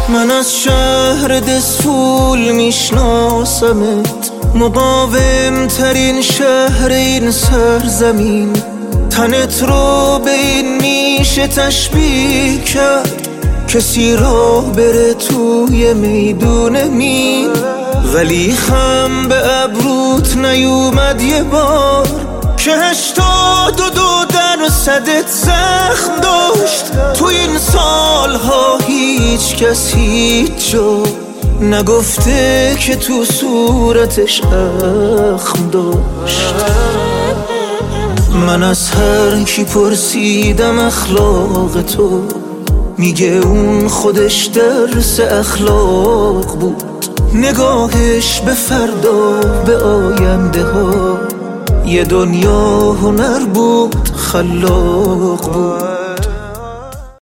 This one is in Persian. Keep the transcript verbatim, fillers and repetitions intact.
من از شهر دسفول میشناسمت، مقاوم ترین شهر این سرزمین. تنت رو به این میشه تشبیه کرد، کسی را بره توی میدون مین. ولی خم به ابروت نیومد یه بار که هشتاد و دو درصدت زخم داشت. تو این سالها هیچ کس هیچ جا نگفته که تو صورتش اخم داشت. من از هر کی پرسیدم اخلاق تو، میگه اون خودش درس اخلاق بود. نگاهش به فردا، به آینده ها، یه دنیا هنر بود، خلاق بود.